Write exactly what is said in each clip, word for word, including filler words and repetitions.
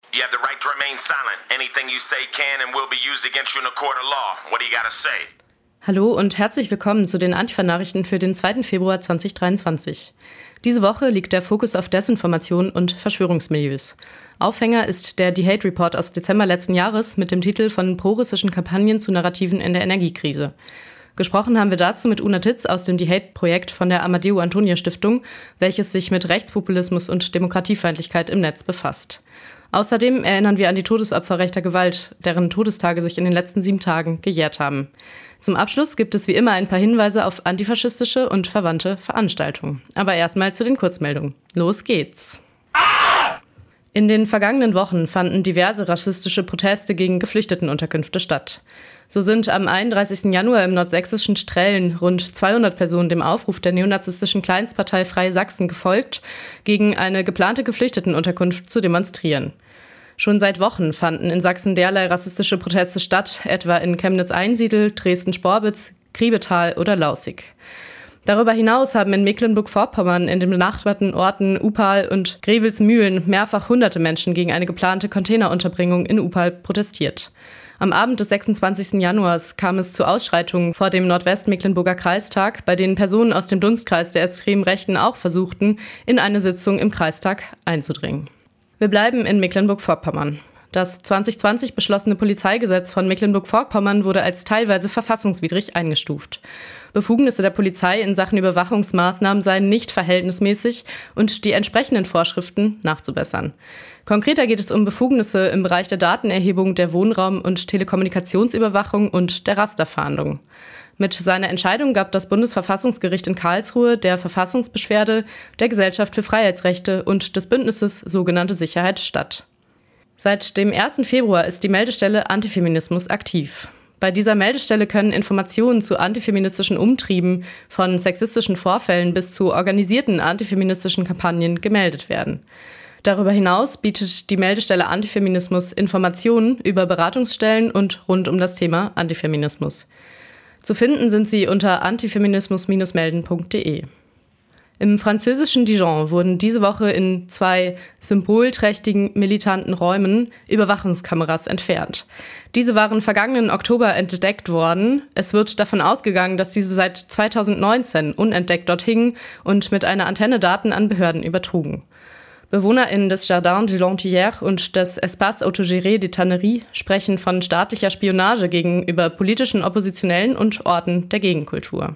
You have the right to remain silent. Anything you say can and will be used against you in a court of law. What do you gotta say? Hallo und herzlich willkommen zu den Antifa-Nachrichten für den zweiten Februar zweitausenddreiundzwanzig. Diese Woche liegt der Fokus auf Desinformation und Verschwörungsmilieus. Aufhänger ist der The Hate Report aus Dezember letzten Jahres mit dem Titel von prorussischen Kampagnen zu Narrativen in der Energiekrise. Gesprochen haben wir dazu mit Una Titz aus dem The Hate-Projekt von der Amadeo Antonio Stiftung, welches sich mit Rechtspopulismus und Demokratiefeindlichkeit im Netz befasst. Außerdem erinnern wir an die Todesopfer rechter Gewalt, deren Todestage sich in den letzten sieben Tagen gejährt haben. Zum Abschluss gibt es wie immer ein paar Hinweise auf antifaschistische und verwandte Veranstaltungen. Aber erstmal zu den Kurzmeldungen. Los geht's! In den vergangenen Wochen fanden diverse rassistische Proteste gegen Geflüchtetenunterkünfte statt. So sind am einunddreißigsten Januar im nordsächsischen Strellen rund zweihundert Personen dem Aufruf der neonazistischen Kleinstpartei Freie Sachsen gefolgt, gegen eine geplante Geflüchtetenunterkunft zu demonstrieren. Schon seit Wochen fanden in Sachsen derlei rassistische Proteste statt, etwa in Chemnitz-Einsiedl, Dresden-Sporbitz, Griebetal oder Laußig. Darüber hinaus haben in Mecklenburg-Vorpommern in den benachbarten Orten Upal und Grevelsmühlen mehrfach hunderte Menschen gegen eine geplante Containerunterbringung in Upal protestiert. Am Abend des sechsundzwanzigsten Januars kam es zu Ausschreitungen vor dem Nordwestmecklenburger Kreistag, bei denen Personen aus dem Dunstkreis der extremen Rechten auch versuchten, in eine Sitzung im Kreistag einzudringen. Wir bleiben in Mecklenburg-Vorpommern. Das zwanzig zwanzig beschlossene Polizeigesetz von Mecklenburg-Vorpommern wurde als teilweise verfassungswidrig eingestuft. Befugnisse der Polizei in Sachen Überwachungsmaßnahmen seien nicht verhältnismäßig und die entsprechenden Vorschriften nachzubessern. Konkreter geht es um Befugnisse im Bereich der Datenerhebung, der Wohnraum- und Telekommunikationsüberwachung und der Rasterfahndung. Mit seiner Entscheidung gab das Bundesverfassungsgericht in Karlsruhe der Verfassungsbeschwerde, der Gesellschaft für Freiheitsrechte und des Bündnisses sogenannte Sicherheit statt. Seit dem ersten Februar ist die Meldestelle Antifeminismus aktiv. Bei dieser Meldestelle können Informationen zu antifeministischen Umtrieben, von sexistischen Vorfällen bis zu organisierten antifeministischen Kampagnen gemeldet werden. Darüber hinaus bietet die Meldestelle Antifeminismus Informationen über Beratungsstellen und rund um das Thema Antifeminismus. Zu finden sind sie unter antifeminismus melden punkt de. Im französischen Dijon wurden diese Woche in zwei symbolträchtigen militanten Räumen Überwachungskameras entfernt. Diese waren vergangenen Oktober entdeckt worden. Es wird davon ausgegangen, dass diese seit zweitausendneunzehn unentdeckt dort hingen und mit einer Antenne Daten an Behörden übertrugen. BewohnerInnen des Jardin de l'Antillère und des Espace Autogéré des Tanneries sprechen von staatlicher Spionage gegenüber politischen Oppositionellen und Orten der Gegenkultur.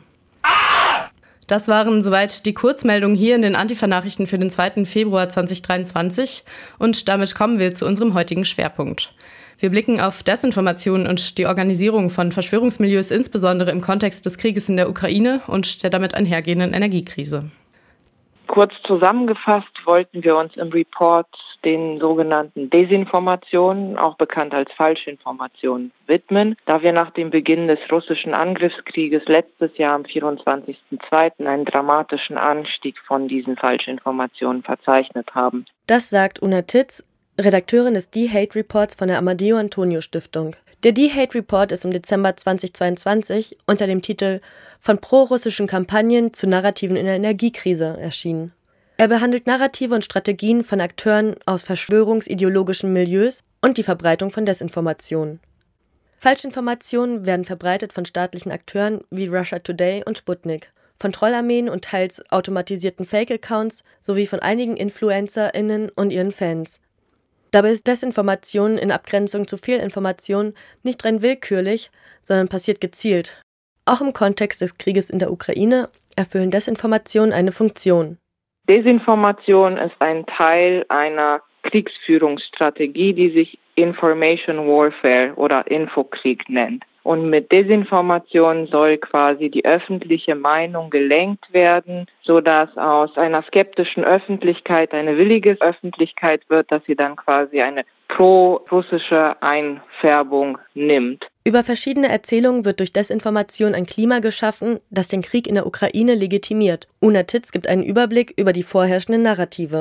Das waren soweit die Kurzmeldungen hier in den Antifa-Nachrichten für den zweiten Februar zweitausenddreiundzwanzig und damit kommen wir zu unserem heutigen Schwerpunkt. Wir blicken auf Desinformation und die Organisierung von Verschwörungsmilieus, insbesondere im Kontext des Krieges in der Ukraine und der damit einhergehenden Energiekrise. Kurz zusammengefasst wollten wir uns im Report den sogenannten Desinformationen, auch bekannt als Falschinformationen, widmen, da wir nach dem Beginn des russischen Angriffskrieges letztes Jahr am vierundzwanzigsten zweiten einen dramatischen Anstieg von diesen Falschinformationen verzeichnet haben. Das sagt Una Titz, Redakteurin des The Hate Reports von der Amadeo Antonio Stiftung. Der The Hate Report ist im Dezember zweitausendzweiundzwanzig unter dem Titel Von prorussischen Kampagnen zu Narrativen in der Energiekrise erschienen. Er behandelt Narrative und Strategien von Akteuren aus verschwörungsideologischen Milieus und die Verbreitung von Desinformationen. Falschinformationen werden verbreitet von staatlichen Akteuren wie Russia Today und Sputnik, von Trollarmeen und teils automatisierten Fake-Accounts sowie von einigen InfluencerInnen und ihren Fans. Dabei ist Desinformation in Abgrenzung zu Fehlinformation nicht rein willkürlich, sondern passiert gezielt. Auch im Kontext des Krieges in der Ukraine erfüllen Desinformationen eine Funktion. Desinformation ist ein Teil einer Kriegsführungsstrategie, die sich Information Warfare oder Infokrieg nennt. Und mit Desinformation soll quasi die öffentliche Meinung gelenkt werden, sodass aus einer skeptischen Öffentlichkeit eine willige Öffentlichkeit wird, dass sie dann quasi eine pro-russische Einfärbung nimmt. Über verschiedene Erzählungen wird durch Desinformation ein Klima geschaffen, das den Krieg in der Ukraine legitimiert. Una Titz gibt einen Überblick über die vorherrschenden Narrative.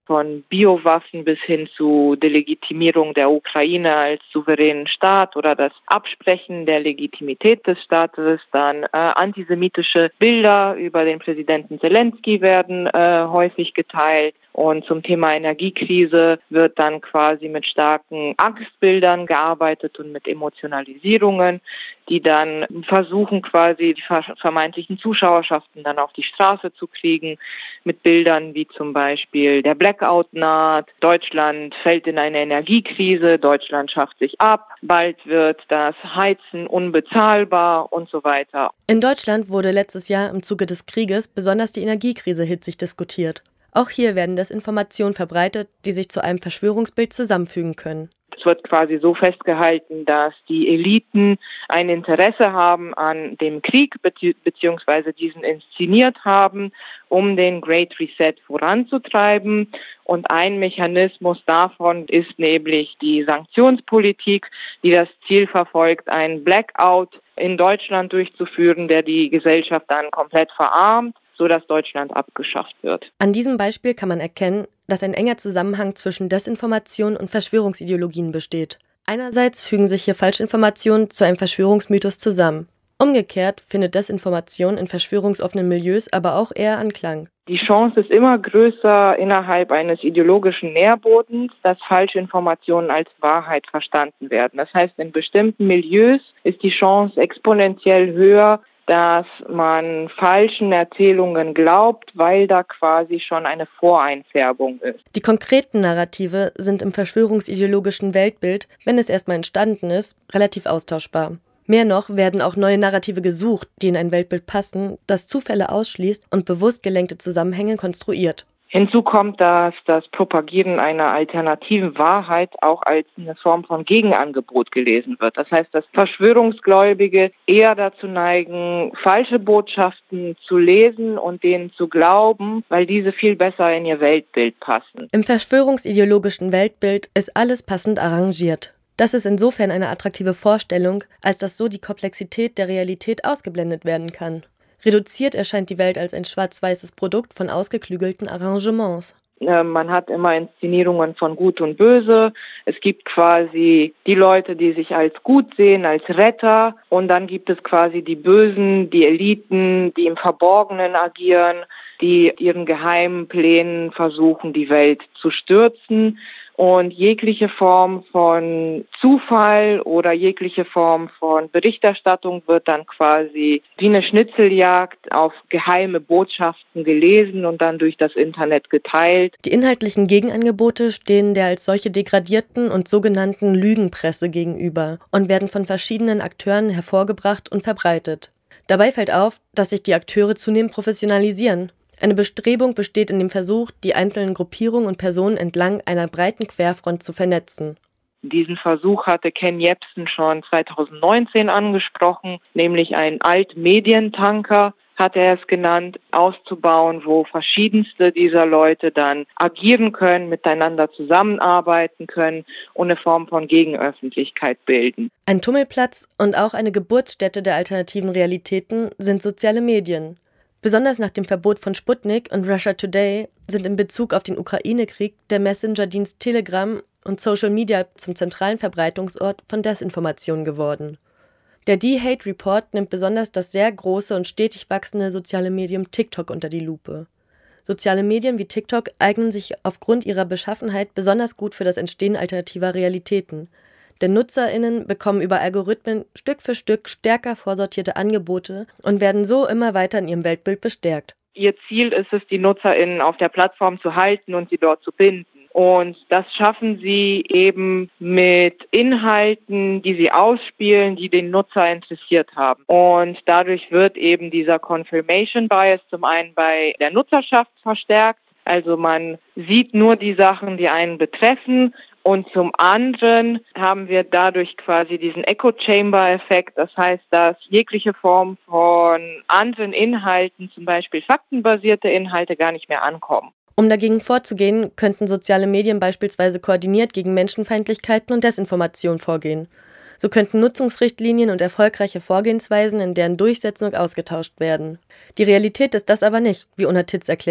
von Biowaffen bis hin zu Delegitimierung der Ukraine als souveränen Staat oder das Absprechen der Legitimität des Staates. Dann äh, antisemitische Bilder über den Präsidenten Zelensky werden äh, häufig geteilt. Und zum Thema Energiekrise wird dann quasi mit starken Angstbildern gearbeitet und mit Emotionalisierungen, die dann versuchen, quasi die vermeintlichen Zuschauerschaften dann auf die Straße zu kriegen, mit Bildern wie zum Beispiel der Blackout naht, Deutschland fällt in eine Energiekrise, Deutschland schafft sich ab, bald wird das Heizen unbezahlbar und so weiter. In Deutschland wurde letztes Jahr im Zuge des Krieges besonders die Energiekrise hitzig diskutiert. Auch hier werden Desinformationen verbreitet, die sich zu einem Verschwörungsbild zusammenfügen können. Es wird quasi so festgehalten, dass die Eliten ein Interesse haben an dem Krieg bezieh- beziehungsweise diesen inszeniert haben, um den Great Reset voranzutreiben. Und ein Mechanismus davon ist nämlich die Sanktionspolitik, die das Ziel verfolgt, einen Blackout in Deutschland durchzuführen, der die Gesellschaft dann komplett verarmt, sodass Deutschland abgeschafft wird. An diesem Beispiel kann man erkennen, dass ein enger Zusammenhang zwischen Desinformation und Verschwörungsideologien besteht. Einerseits fügen sich hier Falschinformationen zu einem Verschwörungsmythos zusammen. Umgekehrt findet Desinformation in verschwörungsoffenen Milieus aber auch eher Anklang. Die Chance ist immer größer innerhalb eines ideologischen Nährbodens, dass Falschinformationen als Wahrheit verstanden werden. Das heißt, in bestimmten Milieus ist die Chance exponentiell höher, dass man falschen Erzählungen glaubt, weil da quasi schon eine Voreinfärbung ist. Die konkreten Narrative sind im verschwörungsideologischen Weltbild, wenn es erstmal entstanden ist, relativ austauschbar. Mehr noch werden auch neue Narrative gesucht, die in ein Weltbild passen, das Zufälle ausschließt und bewusst gelenkte Zusammenhänge konstruiert. Hinzu kommt, dass das Propagieren einer alternativen Wahrheit auch als eine Form von Gegenangebot gelesen wird. Das heißt, dass Verschwörungsgläubige eher dazu neigen, falsche Botschaften zu lesen und denen zu glauben, weil diese viel besser in ihr Weltbild passen. Im verschwörungsideologischen Weltbild ist alles passend arrangiert. Das ist insofern eine attraktive Vorstellung, als dass so die Komplexität der Realität ausgeblendet werden kann. Reduziert erscheint die Welt als ein schwarz-weißes Produkt von ausgeklügelten Arrangements. Man hat immer Inszenierungen von Gut und Böse. Es gibt quasi die Leute, die sich als gut sehen, als Retter. Und dann gibt es quasi die Bösen, die Eliten, die im Verborgenen agieren, die ihren geheimen Plänen versuchen, die Welt zu stürzen. Und jegliche Form von Zufall oder jegliche Form von Berichterstattung wird dann quasi wie eine Schnitzeljagd auf geheime Botschaften gelesen und dann durch das Internet geteilt. Die inhaltlichen Gegenangebote stehen der als solche degradierten und sogenannten Lügenpresse gegenüber und werden von verschiedenen Akteuren hervorgebracht und verbreitet. Dabei fällt auf, dass sich die Akteure zunehmend professionalisieren. Eine Bestrebung besteht in dem Versuch, die einzelnen Gruppierungen und Personen entlang einer breiten Querfront zu vernetzen. Diesen Versuch hatte Ken Jebsen schon zweitausendneunzehn angesprochen, nämlich einen Altmedientanker, hat er es genannt, auszubauen, wo verschiedenste dieser Leute dann agieren können, miteinander zusammenarbeiten können und eine Form von Gegenöffentlichkeit bilden. Ein Tummelplatz und auch eine Geburtsstätte der alternativen Realitäten sind soziale Medien. Besonders nach dem Verbot von Sputnik und Russia Today sind in Bezug auf den Ukraine-Krieg der Messenger-Dienst Telegram und Social Media zum zentralen Verbreitungsort von Desinformation geworden. Der D-Hate Report nimmt besonders das sehr große und stetig wachsende soziale Medium TikTok unter die Lupe. Soziale Medien wie TikTok eignen sich aufgrund ihrer Beschaffenheit besonders gut für das Entstehen alternativer Realitäten. Denn NutzerInnen bekommen über Algorithmen Stück für Stück stärker vorsortierte Angebote und werden so immer weiter in ihrem Weltbild bestärkt. Ihr Ziel ist es, die NutzerInnen auf der Plattform zu halten und sie dort zu binden. Und das schaffen sie eben mit Inhalten, die sie ausspielen, die den Nutzer interessiert haben. Und dadurch wird eben dieser Confirmation Bias zum einen bei der Nutzerschaft verstärkt. Also man sieht nur die Sachen, die einen betreffen. Und zum anderen haben wir dadurch quasi diesen Echo-Chamber-Effekt. Das heißt, dass jegliche Form von anderen Inhalten, zum Beispiel faktenbasierte Inhalte, gar nicht mehr ankommen. Um dagegen vorzugehen, könnten soziale Medien beispielsweise koordiniert gegen Menschenfeindlichkeiten und Desinformation vorgehen. So könnten Nutzungsrichtlinien und erfolgreiche Vorgehensweisen in deren Durchsetzung ausgetauscht werden. Die Realität ist das aber nicht, wie Unnatitz erklärt.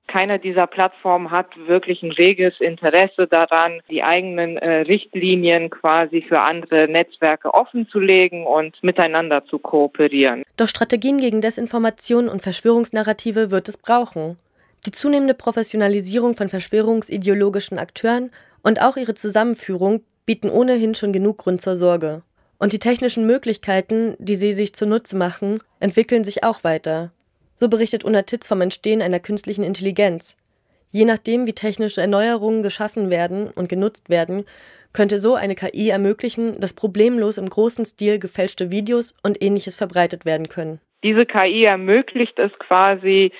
Keine dieser Plattformen hat wirklich ein reges Interesse daran, die eigenen äh, Richtlinien quasi für andere Netzwerke offenzulegen und miteinander zu kooperieren. Doch Strategien gegen Desinformation und Verschwörungsnarrative wird es brauchen. Die zunehmende Professionalisierung von verschwörungsideologischen Akteuren und auch ihre Zusammenführung bieten ohnehin schon genug Grund zur Sorge. Und die technischen Möglichkeiten, die sie sich zunutze machen, entwickeln sich auch weiter. So berichtet Una Titz vom Entstehen einer künstlichen Intelligenz. Je nachdem, wie technische Erneuerungen geschaffen werden und genutzt werden, könnte so eine K I ermöglichen, dass problemlos im großen Stil gefälschte Videos und Ähnliches verbreitet werden können. Diese K I ermöglicht es quasi,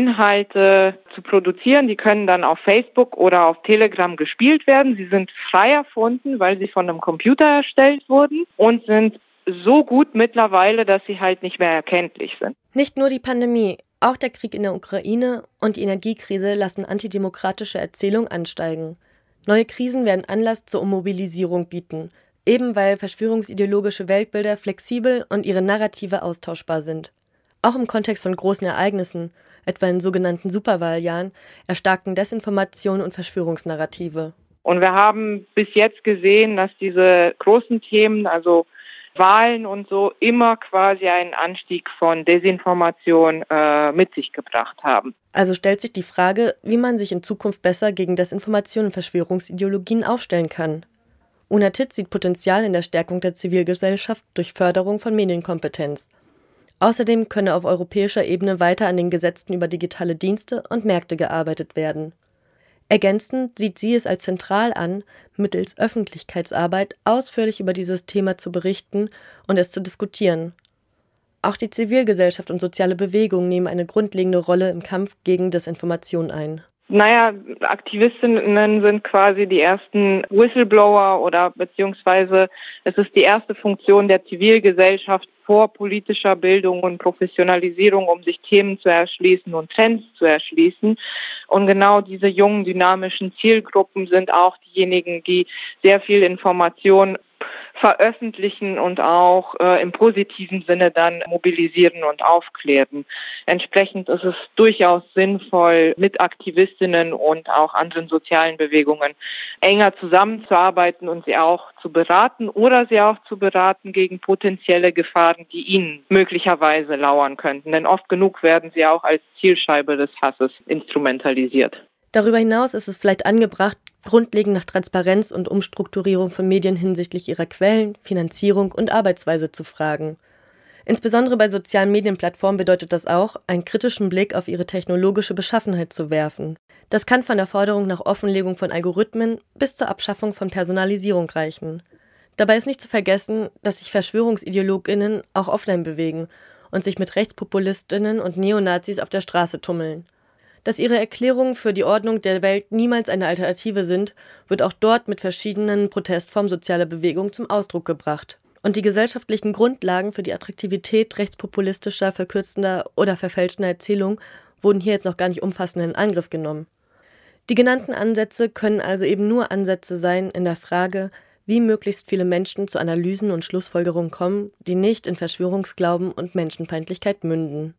Inhalte zu produzieren. Die können dann auf Facebook oder auf Telegram gespielt werden. Sie sind frei erfunden, weil sie von einem Computer erstellt wurden und sind so gut mittlerweile, dass sie halt nicht mehr erkenntlich sind. Nicht nur die Pandemie, auch der Krieg in der Ukraine und die Energiekrise lassen antidemokratische Erzählungen ansteigen. Neue Krisen werden Anlass zur Mobilisierung bieten, eben weil verschwörungsideologische Weltbilder flexibel und ihre Narrative austauschbar sind. Auch im Kontext von großen Ereignissen, etwa in sogenannten Superwahljahren, erstarken Desinformation und Verschwörungsnarrative. Und wir haben bis jetzt gesehen, dass diese großen Themen, also Wahlen und so, immer quasi einen Anstieg von Desinformation äh, mit sich gebracht haben. Also stellt sich die Frage, wie man sich in Zukunft besser gegen Desinformation und Verschwörungsideologien aufstellen kann. Una Titz sieht Potenzial in der Stärkung der Zivilgesellschaft durch Förderung von Medienkompetenz. Außerdem könne auf europäischer Ebene weiter an den Gesetzen über digitale Dienste und Märkte gearbeitet werden. Ergänzend sieht sie es als zentral an, mittels Öffentlichkeitsarbeit ausführlich über dieses Thema zu berichten und es zu diskutieren. Auch die Zivilgesellschaft und soziale Bewegungen nehmen eine grundlegende Rolle im Kampf gegen Desinformation ein. Naja, Aktivistinnen sind quasi die ersten Whistleblower oder beziehungsweise es ist die erste Funktion der Zivilgesellschaft vor politischer Bildung und Professionalisierung, um sich Themen zu erschließen und Trends zu erschließen. Und genau diese jungen, dynamischen Zielgruppen sind auch diejenigen, die sehr viel Information veröffentlichen und auch äh, im positiven Sinne dann mobilisieren und aufklären. Entsprechend ist es durchaus sinnvoll, mit Aktivistinnen und auch anderen sozialen Bewegungen enger zusammenzuarbeiten und sie auch zu beraten oder sie auch zu beraten gegen potenzielle Gefahren, die ihnen möglicherweise lauern könnten. Denn oft genug werden sie auch als Zielscheibe des Hasses instrumentalisiert. Darüber hinaus ist es vielleicht angebracht, grundlegend nach Transparenz und Umstrukturierung von Medien hinsichtlich ihrer Quellen, Finanzierung und Arbeitsweise zu fragen. Insbesondere bei sozialen Medienplattformen bedeutet das auch, einen kritischen Blick auf ihre technologische Beschaffenheit zu werfen. Das kann von der Forderung nach Offenlegung von Algorithmen bis zur Abschaffung von Personalisierung reichen. Dabei ist nicht zu vergessen, dass sich VerschwörungsideologInnen auch offline bewegen und sich mit RechtspopulistInnen und Neonazis auf der Straße tummeln. Dass ihre Erklärungen für die Ordnung der Welt niemals eine Alternative sind, wird auch dort mit verschiedenen Protestformen sozialer Bewegung zum Ausdruck gebracht. Und die gesellschaftlichen Grundlagen für die Attraktivität rechtspopulistischer, verkürzender oder verfälschter Erzählungen wurden hier jetzt noch gar nicht umfassend in Angriff genommen. Die genannten Ansätze können also eben nur Ansätze sein in der Frage, wie möglichst viele Menschen zu Analysen und Schlussfolgerungen kommen, die nicht in Verschwörungsglauben und Menschenfeindlichkeit münden.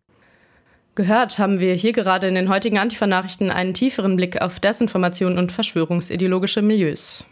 Gehört haben wir hier gerade in den heutigen Antifa-Nachrichten einen tieferen Blick auf Desinformation und verschwörungsideologische Milieus.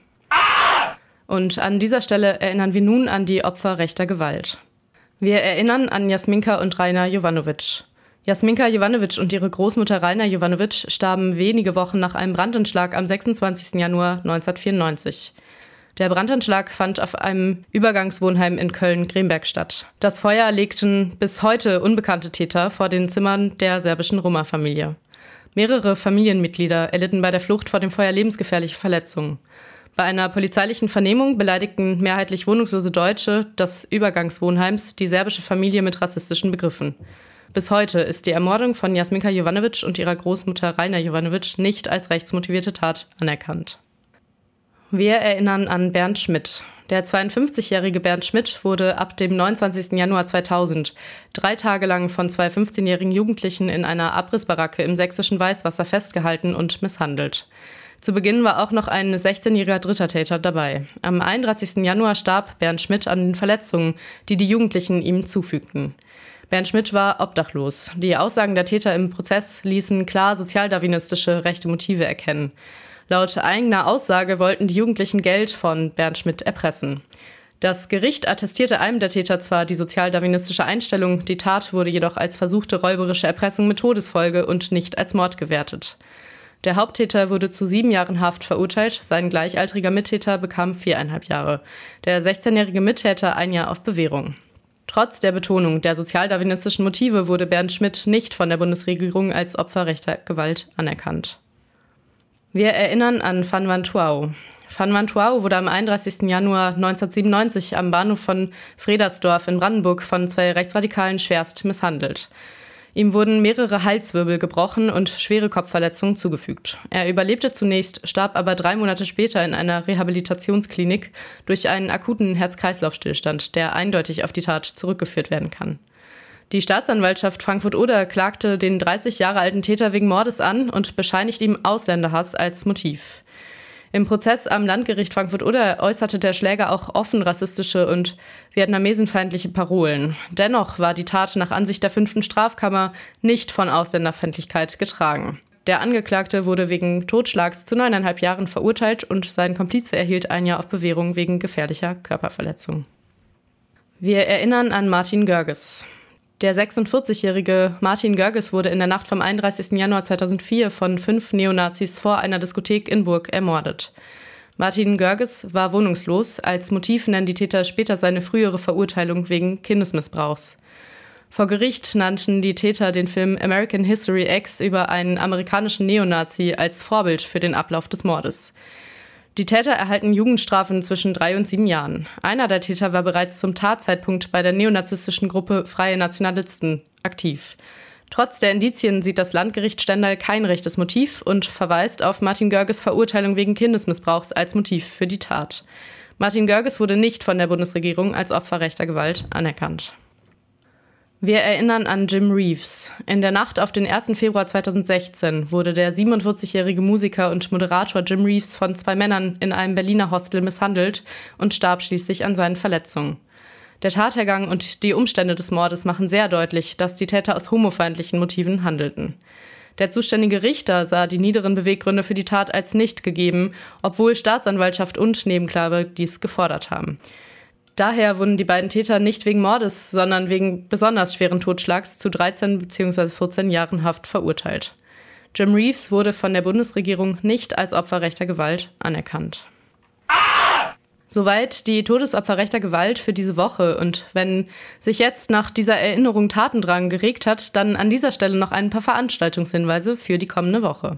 Und an dieser Stelle erinnern wir nun an die Opfer rechter Gewalt. Wir erinnern an Jasminka und Rainer Jovanovic. Jasminka Jovanovic und ihre Großmutter Rainer Jovanovic starben wenige Wochen nach einem Brandanschlag am sechsundzwanzigsten Januar neunzehnhundertvierundneunzig. Der Brandanschlag fand auf einem Übergangswohnheim in Köln-Gremberg statt. Das Feuer legten bis heute unbekannte Täter vor den Zimmern der serbischen Roma-Familie. Mehrere Familienmitglieder erlitten bei der Flucht vor dem Feuer lebensgefährliche Verletzungen. Bei einer polizeilichen Vernehmung beleidigten mehrheitlich wohnungslose Deutsche des Übergangswohnheims die serbische Familie mit rassistischen Begriffen. Bis heute ist die Ermordung von Jasminka Jovanovic und ihrer Großmutter Rainer Jovanovic nicht als rechtsmotivierte Tat anerkannt. Wir erinnern an Bernd Schmidt. Der zweiundfünfzigjährige Bernd Schmidt wurde ab dem neunundzwanzigsten Januar zweitausend drei Tage lang von zwei fünfzehnjährigen Jugendlichen in einer Abrissbaracke im sächsischen Weißwasser festgehalten und misshandelt. Zu Beginn war auch noch ein sechzehnjähriger dritter Täter dabei. Am einunddreißigsten Januar starb Bernd Schmidt an den Verletzungen, die die Jugendlichen ihm zufügten. Bernd Schmidt war obdachlos. Die Aussagen der Täter im Prozess ließen klar sozialdarwinistische rechte Motive erkennen. Laut eigener Aussage wollten die Jugendlichen Geld von Bernd Schmidt erpressen. Das Gericht attestierte einem der Täter zwar die sozialdarwinistische Einstellung, die Tat wurde jedoch als versuchte räuberische Erpressung mit Todesfolge und nicht als Mord gewertet. Der Haupttäter wurde zu sieben Jahren Haft verurteilt, sein gleichaltriger Mittäter bekam viereinhalb Jahre. Der sechzehnjährige Mittäter ein Jahr auf Bewährung. Trotz der Betonung der sozialdarwinistischen Motive wurde Bernd Schmidt nicht von der Bundesregierung als Opfer rechter Gewalt anerkannt. Wir erinnern an Phan Van Thuau. Phan Van Thuau wurde am einunddreißigsten Januar neunzehnhundertsiebenundneunzig am Bahnhof von Fredersdorf in Brandenburg von zwei Rechtsradikalen schwerst misshandelt. Ihm wurden mehrere Halswirbel gebrochen und schwere Kopfverletzungen zugefügt. Er überlebte zunächst, starb aber drei Monate später in einer Rehabilitationsklinik durch einen akuten Herz-Kreislauf-Stillstand, der eindeutig auf die Tat zurückgeführt werden kann. Die Staatsanwaltschaft Frankfurt-Oder klagte den dreißig Jahre alten Täter wegen Mordes an und bescheinigt ihm Ausländerhass als Motiv. Im Prozess am Landgericht Frankfurt-Oder äußerte der Schläger auch offen rassistische und vietnamesenfeindliche Parolen. Dennoch war die Tat nach Ansicht der fünften Strafkammer nicht von Ausländerfeindlichkeit getragen. Der Angeklagte wurde wegen Totschlags zu neuneinhalb Jahren verurteilt und sein Komplize erhielt ein Jahr auf Bewährung wegen gefährlicher Körperverletzung. Wir erinnern an Martin Görges. Der sechsundvierzigjährige Martin Görges wurde in der Nacht vom einunddreißigsten Januar zweitausendvier von fünf Neonazis vor einer Diskothek in Burg ermordet. Martin Görges war wohnungslos. Als Motiv nennen die Täter später seine frühere Verurteilung wegen Kindesmissbrauchs. Vor Gericht nannten die Täter den Film American History X über einen amerikanischen Neonazi als Vorbild für den Ablauf des Mordes. Die Täter erhalten Jugendstrafen zwischen drei und sieben Jahren. Einer der Täter war bereits zum Tatzeitpunkt bei der neonazistischen Gruppe Freie Nationalisten aktiv. Trotz der Indizien sieht das Landgericht Stendal kein rechtes Motiv und verweist auf Martin Görges Verurteilung wegen Kindesmissbrauchs als Motiv für die Tat. Martin Görges wurde nicht von der Bundesregierung als Opfer rechter Gewalt anerkannt. Wir erinnern an Jim Reeves. In der Nacht auf den ersten Februar zweitausendsechzehn wurde der siebenundvierzigjährige Musiker und Moderator Jim Reeves von zwei Männern in einem Berliner Hostel misshandelt und starb schließlich an seinen Verletzungen. Der Tathergang und die Umstände des Mordes machen sehr deutlich, dass die Täter aus homofeindlichen Motiven handelten. Der zuständige Richter sah die niederen Beweggründe für die Tat als nicht gegeben, obwohl Staatsanwaltschaft und Nebenklage dies gefordert haben. Daher wurden die beiden Täter nicht wegen Mordes, sondern wegen besonders schweren Totschlags zu dreizehn bzw. vierzehn Jahren Haft verurteilt. Jim Reeves wurde von der Bundesregierung nicht als Opfer rechter Gewalt anerkannt. Ah! Soweit die Todesopfer rechter Gewalt für diese Woche. Und wenn sich jetzt nach dieser Erinnerung Tatendrang geregt hat, dann an dieser Stelle noch ein paar Veranstaltungshinweise für die kommende Woche.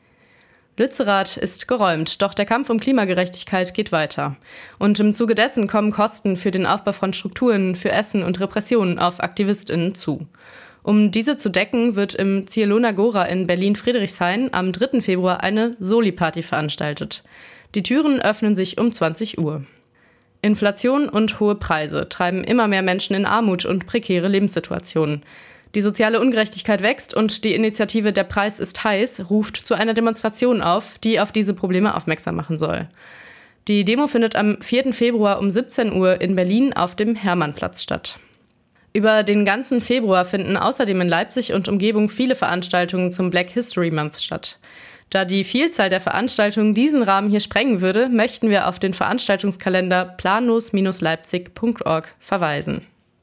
Lützerath ist geräumt, doch der Kampf um Klimagerechtigkeit geht weiter. Und im Zuge dessen kommen Kosten für den Aufbau von Strukturen für Essen und Repressionen auf AktivistInnen zu. Um diese zu decken, wird im Zielona Gora in Berlin-Friedrichshain am dritten Februar eine Soli-Party veranstaltet. Die Türen öffnen sich um zwanzig Uhr. Inflation und hohe Preise treiben immer mehr Menschen in Armut und prekäre Lebenssituationen. Die soziale Ungerechtigkeit wächst und die Initiative Der Preis ist heiß ruft zu einer Demonstration auf, die auf diese Probleme aufmerksam machen soll. Die Demo findet am vierten Februar um siebzehn Uhr in Berlin auf dem Hermannplatz statt. Über den ganzen Februar finden außerdem in Leipzig und Umgebung viele Veranstaltungen zum Black History Month statt. Da die Vielzahl der Veranstaltungen diesen Rahmen hier sprengen würde, möchten wir auf den Veranstaltungskalender planlos Bindestrich leipzig Punkt org verweisen.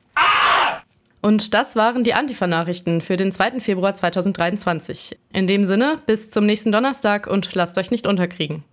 Und das waren die Antifa-Nachrichten für den zweiten Februar zweitausenddreiundzwanzig. In dem Sinne, bis zum nächsten Donnerstag und lasst euch nicht unterkriegen.